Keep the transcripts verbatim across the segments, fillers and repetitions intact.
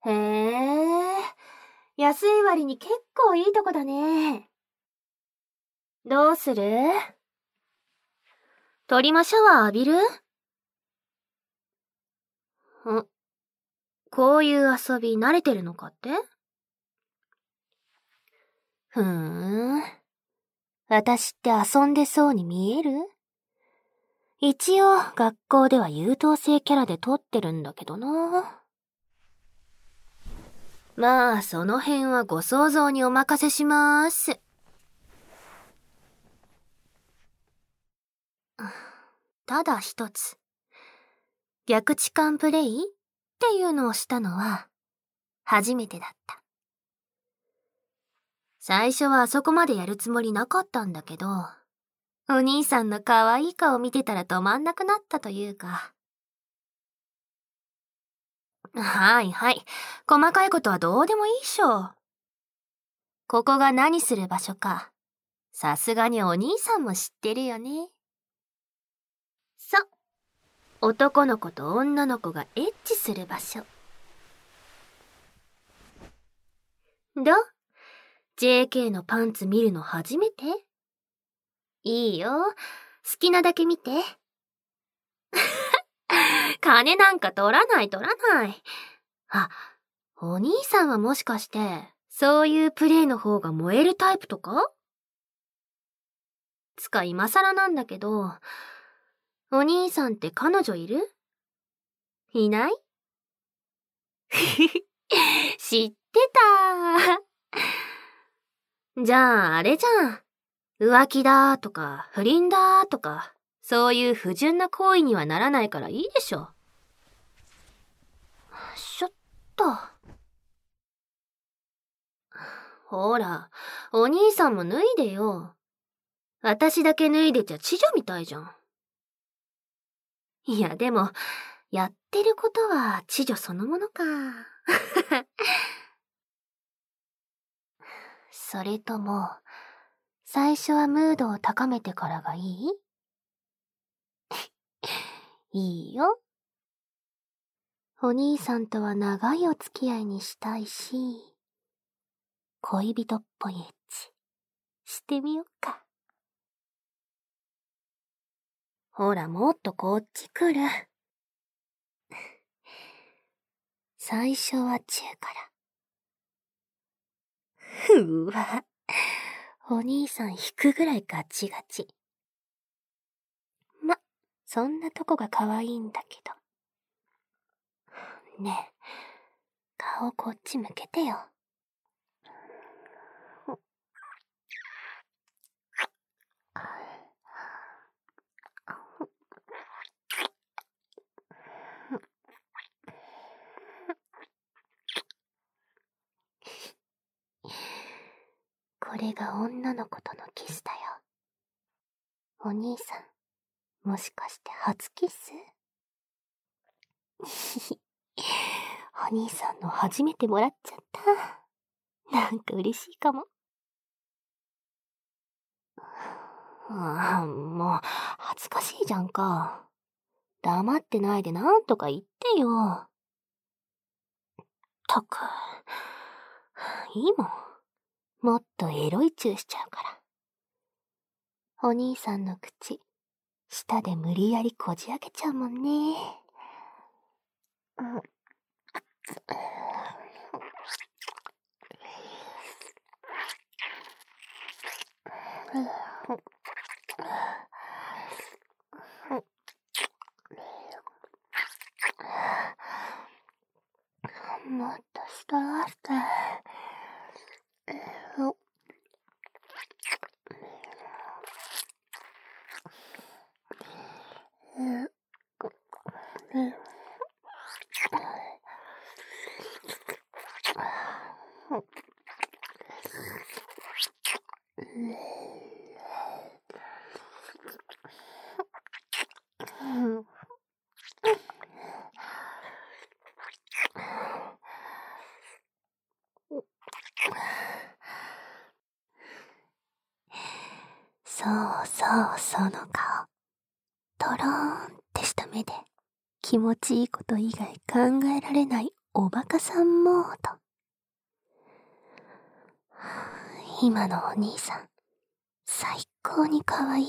へえ、安い割に結構いいとこだね。どうする？鳥間シャワー浴びる？ん？こういう遊び慣れてるのかって？ふーん。私って遊んでそうに見える？一応学校では優等生キャラで撮ってるんだけどな。まあその辺はご想像にお任せしまーす。ただ一つ、逆痴漢プレイっていうのをしたのは初めてだった。最初はあそこまでやるつもりなかったんだけど、お兄さんの可愛い顔見てたら止まんなくなったというか。はいはい。細かいことはどうでもいいっしょ。ここが何する場所か、さすがにお兄さんも知ってるよね。そう。男の子と女の子がエッチする場所。どう？ ジェーケー のパンツ見るの初めて？いいよ。好きなだけ見て。金なんか取らない取らない。あ、お兄さんはもしかして、そういうプレイの方が燃えるタイプとか？つか今更なんだけど、お兄さんって彼女いる？いない？知ってた。じゃああれじゃん。浮気だとか不倫だとか、そういう不純な行為にはならないからいいでしょ。しょっと。ほら、お兄さんも脱いでよ。私だけ脱いでちゃ痴女みたいじゃん。いやでも、やってることは痴女そのものか。それとも、最初はムードを高めてからがいい？いいよ。お兄さんとは長いお付き合いにしたいし、恋人っぽいエッチ、してみよっか。ほら、もっとこっち来る。最初はチューから。ふわ、お兄さん引くぐらいガチガチ。ま、そんなとこが可愛いんだけど。ねえ、顔こっち向けてよ。これが女の子とのキスだよ。お兄さん、もしかして初キス？お兄さんの初めてもらっちゃった。なんか嬉しいかも。ああ、もう、恥ずかしいじゃんか。黙ってないでなんとか言ってよ。ったく、いいもん。もっとエロいチューしちゃうから。お兄さんの口、舌で無理やりこじ開けちゃうもんね。うん。もっとしたらして。そうそう、その顔。とろーんってした目で、気持ちいいこと以外考えられないおバカさんモード。今のお兄さん、最高に可愛いよ。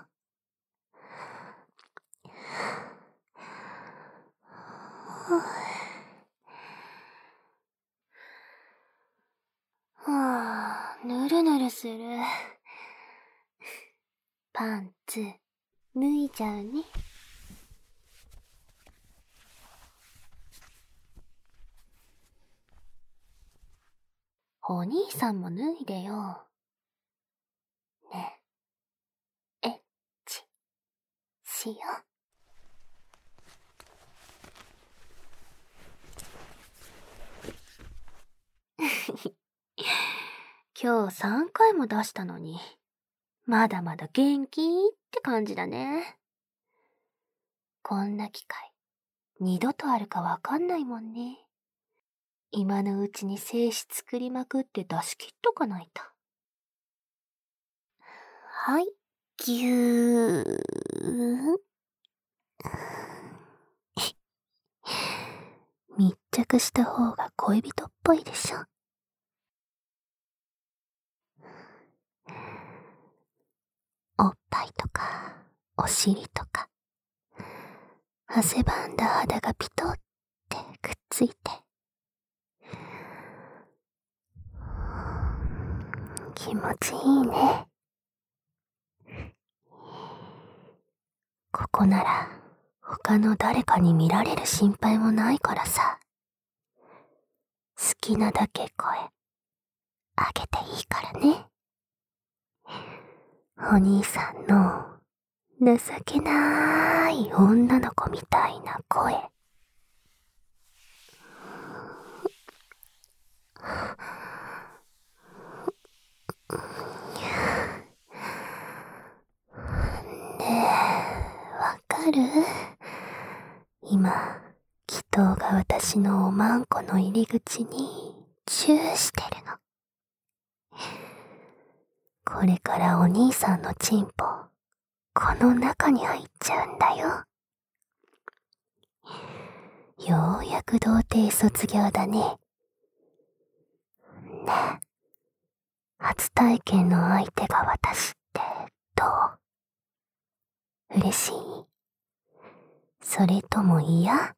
はぁ、ぬるぬるする。パンツ、脱いじゃうね。お兄さんも脱いでよ。ねえ、エッチ、しよう。今日さんかいも出したのに、まだまだ元気って感じだね。こんな機会、二度とあるかわかんないもんね。今のうちに精子作りまくって出し切っとかないと。はい、ぎゅー。密着した方が恋人っぽいでしょ。おっぱいとか、お尻とか、汗ばんだ肌がピトってくっついて。気持ちいいね。ここなら、他の誰かに見られる心配もないからさ。好きなだけ声、あげていいからね。お兄さんの情けない女の子みたいな声。ねえ、わかる？今、祈祷が私のおまんこの入り口にチューしてるの。これからお兄さんのチンポ、この中に入っちゃうんだよ。ようやく童貞卒業だね。ねえ、初体験の相手が私ってどう？嬉しい？それとも嫌？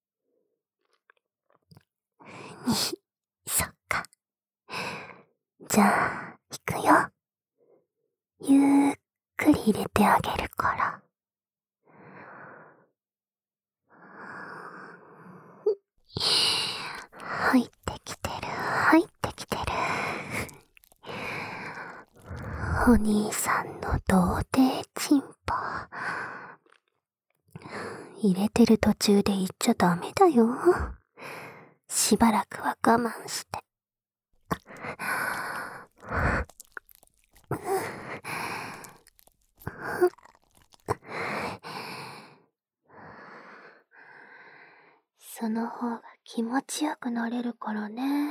そっか。じゃあ、行くよ。ゆっくり入れてあげるから。入ってきてる、入ってきてる。お兄さんの童貞チンポ。入れてる途中で言っちゃダメだよ。しばらくは我慢して。その方が気持ちよくなれるからね。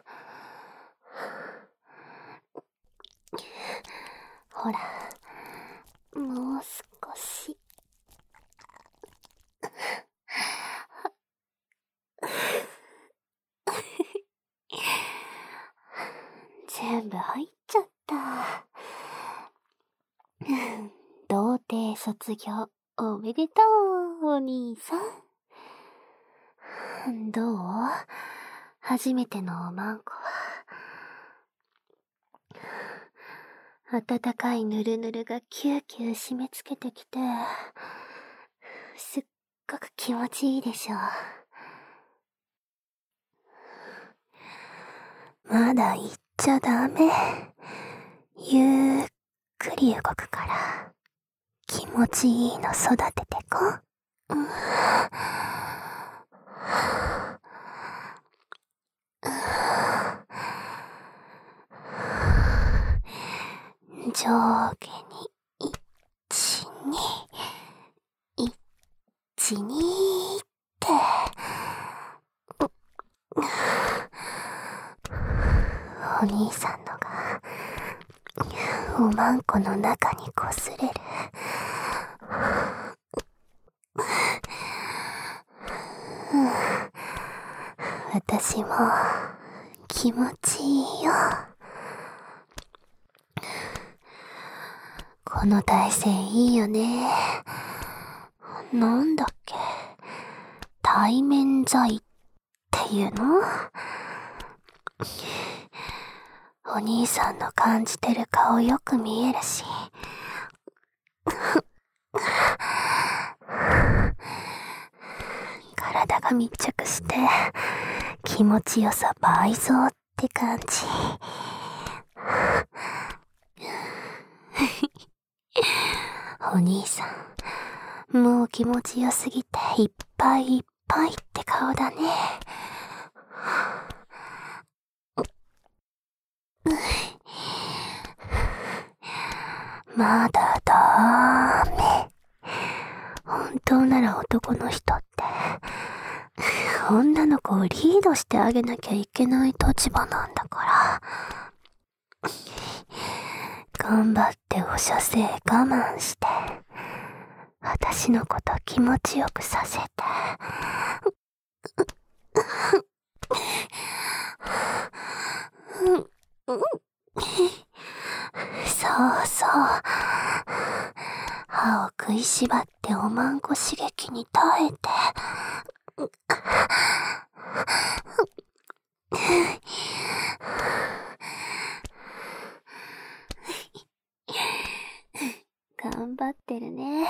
ほら、もう少し。全部入っちゃった。童貞卒業おめでとう、お兄さん。どう？初めてのおまんこは。暖かいぬるぬるがキューキュー締め付けてきて、すっごく気持ちいいでしょ。まだ行っちゃダメ。ゆっくり動くから、気持ちいいの育ててこ。うん、上下にいち、に、いち、にって。お兄さんのがおまんこの中にこすれる。 私も気持ちいいよ。この体勢いいよね。なんだっけ、対面剤っていうの？お兄さんの感じてる顔よく見えるし。体が密着して気持ちよさ倍増って感じ。お兄さん、もう気持ちよすぎていっぱいいっぱいって顔だね。まだダメ。本当なら男の人って女の子をリードしてあげなきゃいけない立場なんだから。頑張ってお射精我慢して私のこと気持ちよくさせて。そうそう、歯を食いしばっておまんこ刺激に耐えて。頑張ってるね。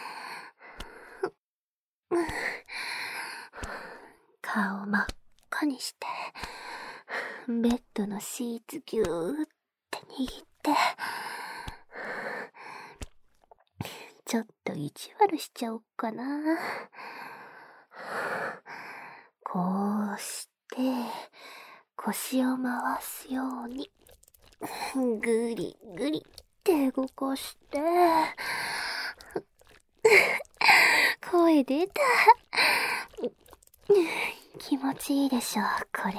顔真っ赤にしてベッドのシーツぎゅーって握ってちょっと意地悪しちゃおっかな。こうして腰を回すようにぐりぐりって動かして声出た。気持ちいいでしょこれ。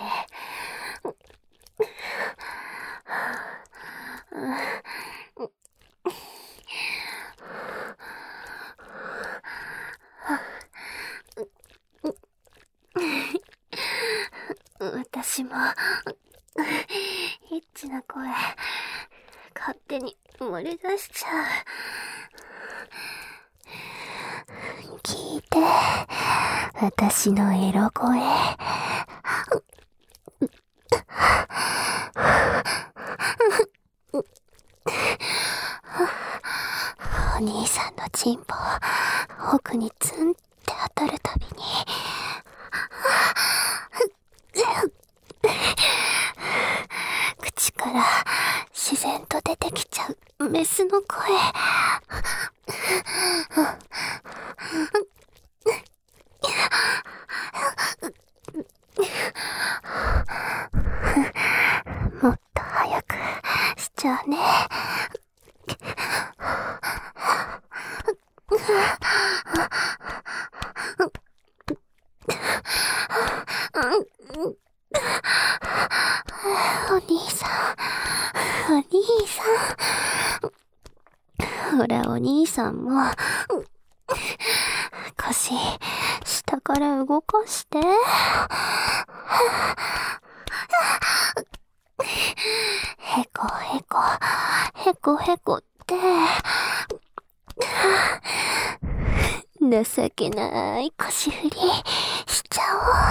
私もエッチな声勝手に漏れ出しちゃう。聞いて、私のエロ声。お兄さんのチンポ奥にツンって当たるたびに口から自然と出てきちゃうメスの声。もっと早くしちゃうね。お兄さん、お兄さん。ほら、お兄さんも腰下から動かして。へこへこ、へこへこって。情けない腰振りしちゃ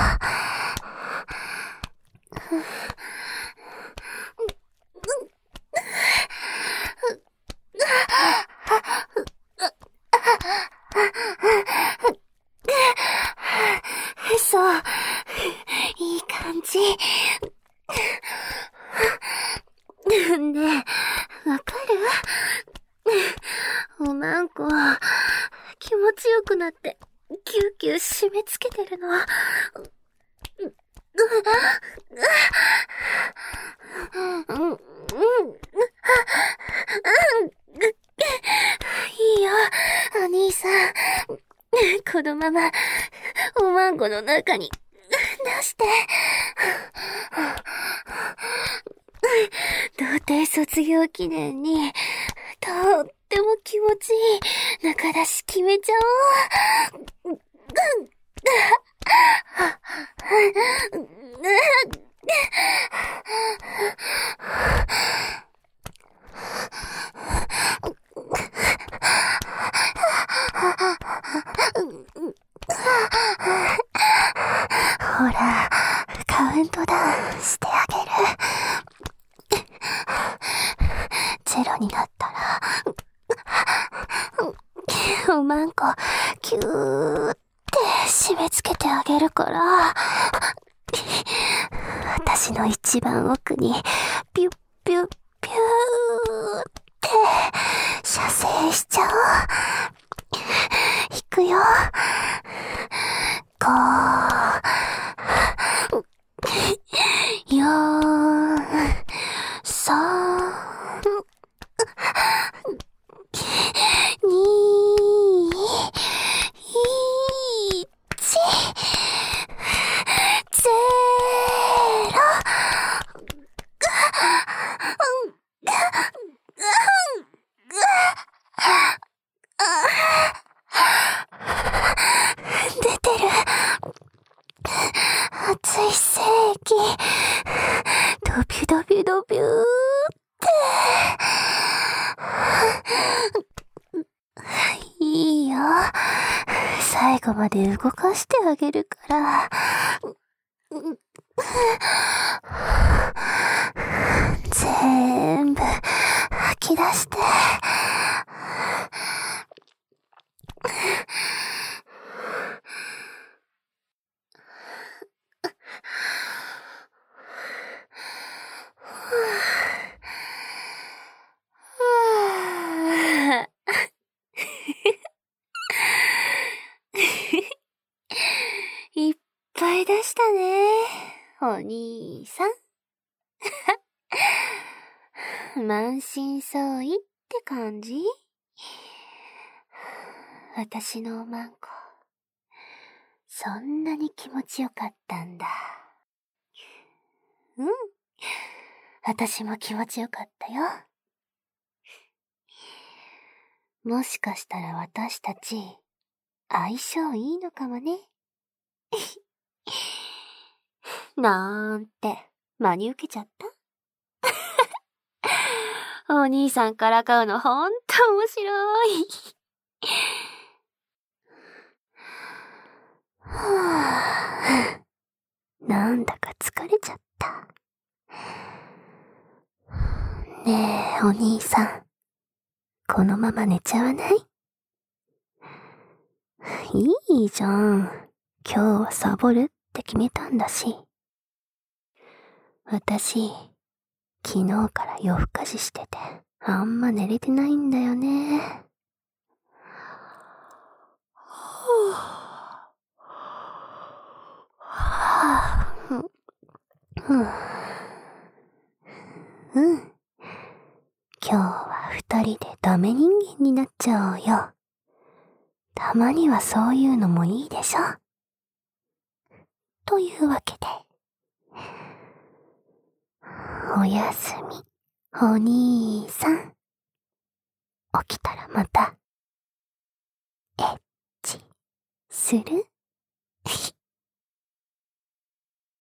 おう。そう、いい感じ。ねえ、わかる？おまんこ気持ちよくなってキューキュー締め付けてるの。いいよ、お兄さん。このままおまんこの中に出して。童貞卒業記念にとっても気持ちいい中出し決めちゃおう。 ほら、カウントダウンしてあげる。ゼロになったら、おまんこ、キューって締め付けてあげるから、私の一番奥に、ピュッピュッピューって射精しちゃおう。いくよ。ご、よん、さん、に、いち、ゼロ。出てる。熱い精液。ドビュドビュドビューって。いいよ。最後まで動かしてあげるから。全部吐き出して。いっぱい出したね、お兄さん。満身創痍って感じ？私のおまんこ、そんなに気持ちよかったんだ。うん。私も気持ちよかったよ。もしかしたら私たち、相性いいのかもね。なんて、真に受けちゃった。お兄さんからかうのほんと面白い。はぁ、なんだか疲れちゃった。ねえ、お兄さん。このまま寝ちゃわない？いいじゃん。今日はサボるって決めたんだし。私、昨日から夜更かししてて、あんま寝れてないんだよね。はぁ、うん。うん。今日は二人でダメ人間になっちゃおうよ。たまにはそういうのもいいでしょ。というわけで。おやすみ、お兄さん。起きたらまた、エッチ、する？